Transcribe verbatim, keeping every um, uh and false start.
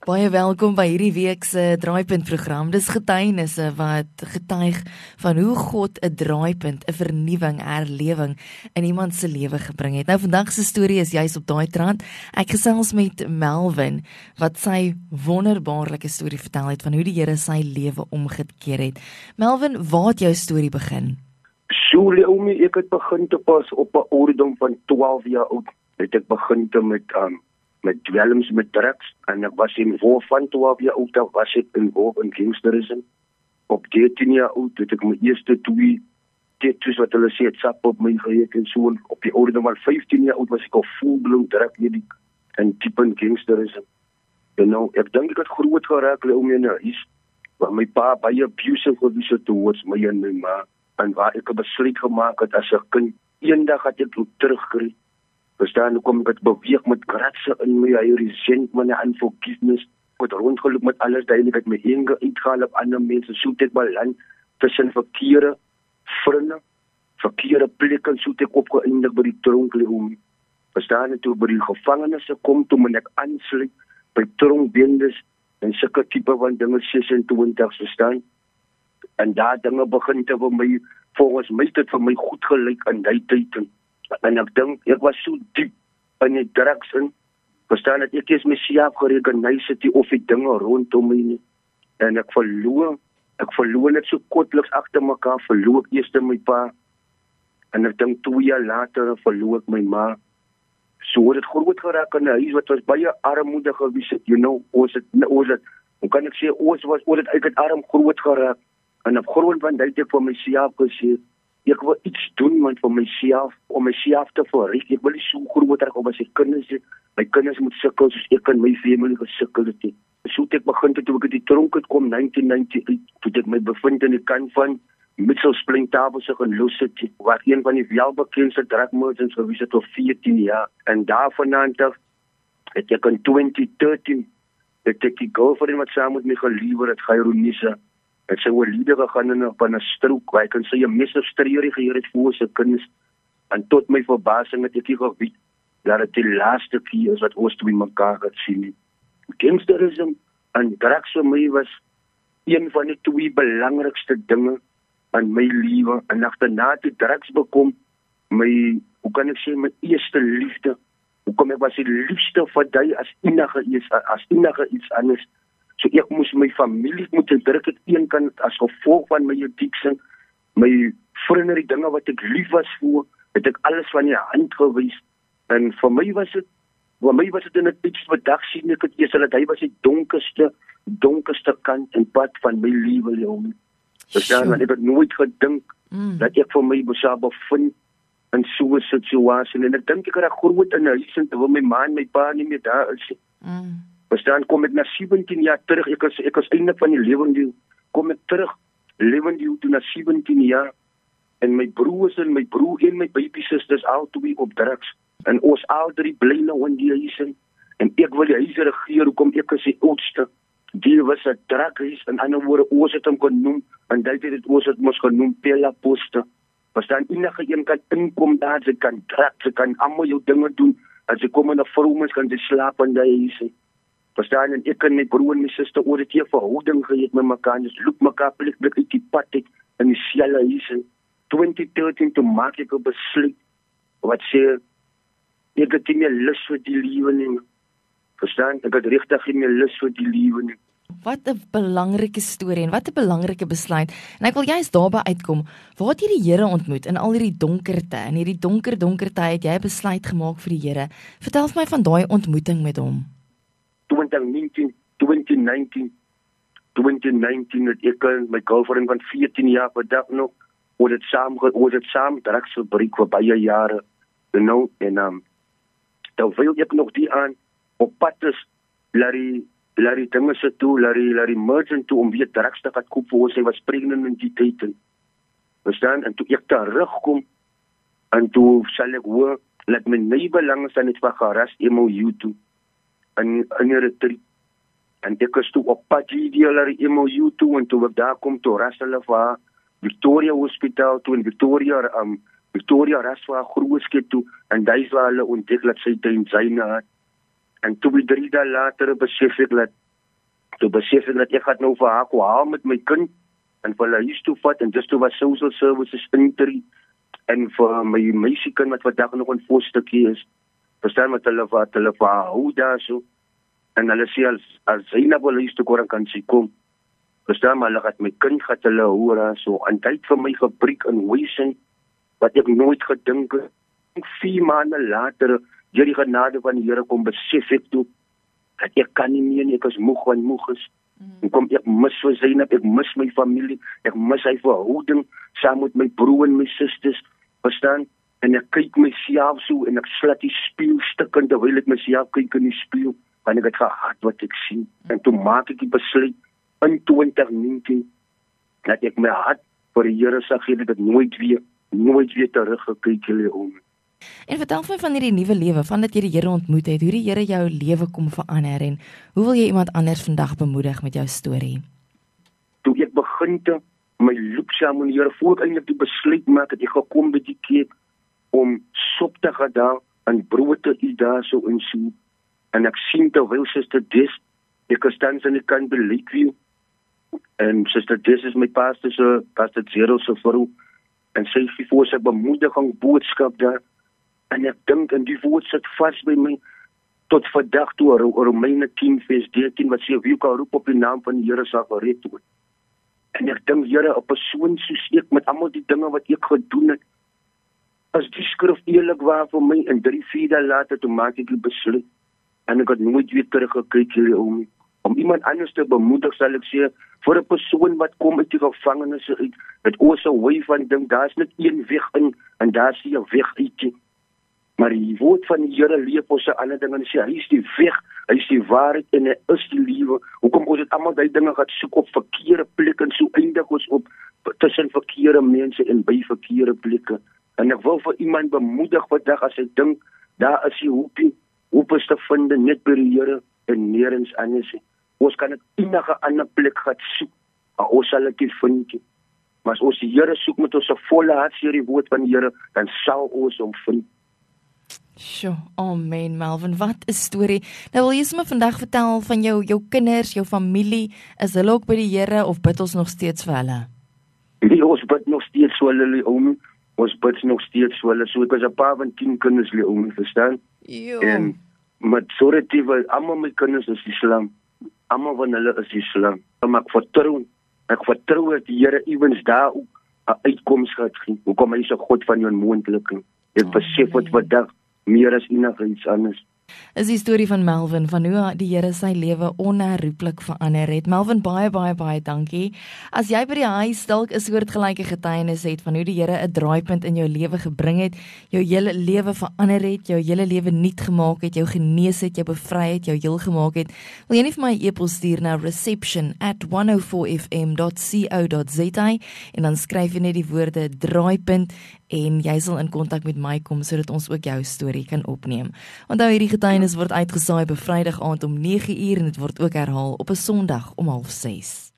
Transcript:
Baie welkom by hierdie week se Draaipunt program. Dis getuienisse wat getuig van hoe God 'n draaipunt, 'n vernuwing, herlewing in iemand se lewe gebring het. Nou vandag se storie is juis op daai trant. Ek gesels met Melvin wat sy wonderbaarlike storie vertel het van hoe die Here sy lewe omgekeer het. Melvin, waar het jou storie begin? So, Leomi, ek het begin te pas op 'n ouderdom van twaalf jaar oud. Het ek begin te met um, met dwelms, met drugs, en ek was in voor van twaalf jaar oud, dan was ek involved in gangsterisme. Op dertien jaar oud het ek my eerste twee tattoos wat hulle sê het sap op my geheet en so. Op die ouderdom van vyftien jaar oud was ek al full-blown drug addict en diep in gangsterisme. En nou, ek dink ek het groot geraak om in 'n huis waar my pa baie abusive gewees het towards my en my ma, en waar ek 'n besluit gemaak het as 'n kind, eendag het ek terugkry. Verstaan, kom ek het beweeg met kratse in my, hy resentment en unforgiveness, ek het rondgeloop met alles duidelik, het my anger uitgehaal op ander mense, soet ek beland tussen verkeerde vriende, verkeerde plekke, soet ek opgeëindig by die tronk, Leomi. Verstaan, en toe by die gevangenisse kom, toe moet ek aansluit by tronkbendes en sulke type van dinge sesentwintig, verstaan. En daar dinge begin te vir my, volgens my het vir my goed gelyk in die tyd. En ek dink, ek was so diep in die drugs in, verstaan dat ek is myself gerekenise die of die dinge rondom my nie. En ek verloor, ek verloor net so kortliks agter mekaar, verloor ek eerst my pa, en ek dink twee jaar later verloor ek my ma. So het het groot geraak in 'n huis wat was baie armoedig gewees het, you know, ons het, ons het, hoe kan ek sê, ons was, ons het uit arm groot geraak, en op grond van dit ek vir myself gesê, ek wil iets doen man, vir myself, om myself te verryk. Ek wil nie so groot raak om as ek kinders het, my kinders moet sukkel soos ek en my familie gesukkel het. So het ek begin toe ek in die tronk het kom, negentien ninety-eight, toe ek my bevind in die kant van Mitchells Plain Tabelsig in Louw City, waar een van die welbekendste drugmerchants gewees het op veertien jaar. En daar vandaan het ek in twinty thirteen, het ek die girlfriend wat saam met my geliewer het, Gaironisa, het sy oorlede gegaan in op 'n strook, waar ek kan sê 'n misstreerie geheer het voor sy kinders, en tot my verbasing het ek nie geweet, dat het die laaste keer is wat ons twee mekaar het sien. Gangsterisme en drugs vir my was een van die twee belangrikste dinge in my lewe, en agterna die drugs bekom, my, hoe kan ek sê, my eerste liefde, hoekom ek was die liefste vir die as enige iets, as enige iets anders. So ek moes my familie moet druk het een kant as gevolg van my addiction, my vriende, die dinge wat ek lief was voor, het ek alles van die hand gewys. En vir my was het, vir my was het in 'n iets wat dag sien ek het eers, dat hy was die donkerste, donkerste kant en pad van my lewe, Leomi. Verstaan, want ek het nooit gedink, mm. dat ek vir my besou bevind in so'n situasie, en ek dink ek het daar groot in 'n huis, en terwyl my ma en my pa nie meer daar is. Mm. Verstaan, kom ek na sewentien jaar terug, ek is, ek is eindelijk van die lewende, kom ek terug, lewende toe na sewentien jaar, en my broers en my broer en my babysisters al twee op drugs, en ons al drie bly nou in die huis, en ek wil die huis regeer, hoekom ek is die oudste, die was een drughuis, in ander woorde, ons het hom genoem, en dit het ons het ons genoem, Pella Poste. Verstaan, enige een kan inkom daar, sy kan drugs, sy kan allemaal jou dinge doen, en sy kom in een vromens, kan sy slaap in die huis, verstaan, en ek en my broer en my sister oor het hier verhouding geheet met mekaar, en dus loop mekaar plik blik uit die pad het, in die selle huis. twinty thirteen, toe maak ek 'n besluit, wat sê, ek het nie meer lus vir die lewe nie. Verstaan, ek het regtig nie meer lus vir die lewe nie. Wat 'n belangrike storie, en wat 'n belangrike besluit, en ek wil juist daarby uitkom, waar het jy die Here ontmoet, in al hierdie donkerte, in hierdie donker, donker tyd, het jy 'n besluit gemaak vir die Here. Vertel vir my van daai ontmoeting met hom. twenty nineteen, twenty nineteen, twenty nineteen het ek en my girlfriend van veertien jaar per dag nog, oor het saam, oor het saam drugs verbruik vir baie jare, you know, en um, terwyl ek nog die aan, op pad is, laat die, laat die dinge se toe, laat die, laat die merchant toe, om weer drugs te gaan koop, voor sy was pregnant in die tyd, verstaan, en toe ek terugkom, en toe sal ek hoor, laat my nie belang is aan het van geras M O U toe, in, in die retreat, en ek is toe op pad die laat die M O U toe, en toe ek daar kom, toe ras hulle vir Victoria Hospital toe, en Victoria, um, Victoria ras vir haar grootskip toe, en daar is waar hulle ontdek dat sy tyn syne het, en toe die drie dae later besef ek dat toe besef ek dat ek gaan nou vir haar kwaal met my kind en vir hulle huis toe vat en dis toe was social services intree en vir my meisiekind wat vandag nog in fosterkie is, verstaan met hulle wat hulle vir haar hou daar so, en hulle sê as, as sy na wil huis toe kom, kan sy kom, verstaan, maar hulle gaat my kind gaat hulle hou daar so, en tyd vir my gebruik in weesing, wat ek nooit gedink het, vier maanden later, deur die genade van die Here kom besef ek toe, dat ek kan nie meer nie, ek is moeg want moeg is, en kom ek mis vir Zainab, ek mis my familie, ek mis hy verhouding, saam met my broer en my sisters, verstaan, en ek kyk myself so, en ek slat die spieël stikken, terwyl ek myself kyk in die spieël, want ek het gehad wat ek sien, en toe maak ek die besluit, in twintig negentien, dat ek my hart vir die Here sal gee, dat ek nooit weer, nooit weer teruggekyk hulle om. En vertel my van hierdie nuwe lewe, van dat jy die Here ontmoet het, hoe die Here jou lewe kom verander, en hoe wil jy iemand anders vandag bemoedig met jou storie? Toe ek begin te, my loop saam met die Here, voor ek eindelijk die besluit maak, het ek gekom by die kerk, om sop te gedaan, en brood te eet daar so en so, en ek sien terwyl Sister Des, ek is tans aan die kant by Lakeview, en Sister Des is my pastor, so, pastor Zero se vrou, en sy gee voor sy bemoediging boodskap daar, en ek dink, en die woord sit vast by my, tot vandag toe, Romeine tien vers dertien, wat sê, wie kan roep op die naam van die Here sal gered word. En ek dink, Here, 'n persoon soos ek, met almal die dinge wat ek gedoen het, as die skrif eerlik waar vir my, en drie, vier dae later, toe maak ek die besluit, en ek het nooit weer teruggekyk hier om, om iemand anders te bemoedig, sal ek sê, vir 'n persoon wat kom uit die gevangenis uit, het oor sy way van ding, daar is net een weg in, en daar is nie 'n weg uit. Maar die woord van die Here leef ons 'n ander ding, en sê, hy is die weg, hy is die waarheid, en hy is die lewe. Hoekom ons het almal die dinge gaan soek op verkeerde plekke, en so eindig ons op, tussen verkeerde mense, en by verkeerde plekke. En ek wil vir iemand bemoedig vandag, as hy dink, daar is die hoopie, hoop is te vind, net by die Here, en nergens anders. Ons kan het enige ander plek gaan soek, maar ons sal het nie vind. Maar as ons die Here soek met ons volle hart, sê die woord van die Here, dan sal ons hom vind. Sjoe, amen Melvin, wat 'n storie. Nou wil jy sommer vandag vertel van jou jou kinders, jou familie, is hulle ook by die Here of bid ons nog steeds vir hulle? Nee, ons bid nog steeds vir hulle, oom. Ons bid nog steeds vir hulle. So ek was 'n pa van tien kinders, oom, verstaan? Jo. En majority van almal my kinders is Islam. Almal van hulle is Islam. Maar ek vertrou, ek vertrou dat die Here ewens daar ook 'n uitkoms gaan gee. Hoekom hy is 'n God van die onmoontlike. Ek besef wat vandag meer as enigiets anders. Is die storie van Melvin, van hoe die Here sy lewe onherroepelik verander het. Melvin, baie, baie, baie dankie. As jy by die huis dalk 'n soortgelyke getuienis het van hoe die Here 'n draaipunt in jou lewe gebring het, jou hele lewe verander het, jou hele lewe nuut gemaak het, jou genees het, jou bevry het, jou heel gemaak het, wil jy nie vir my 'n e-pos stuur na reception at one oh four f m dot co dot z a en dan skryf jy net die woorde draaipunt en jy sal in kontak met my kom sodat ons ook jou storie kan opneem. Onthou, hierdie getuienis word uitgesaai op Vrydag aand om nege uur en dit word ook herhaal op 'n Sondag om half ses.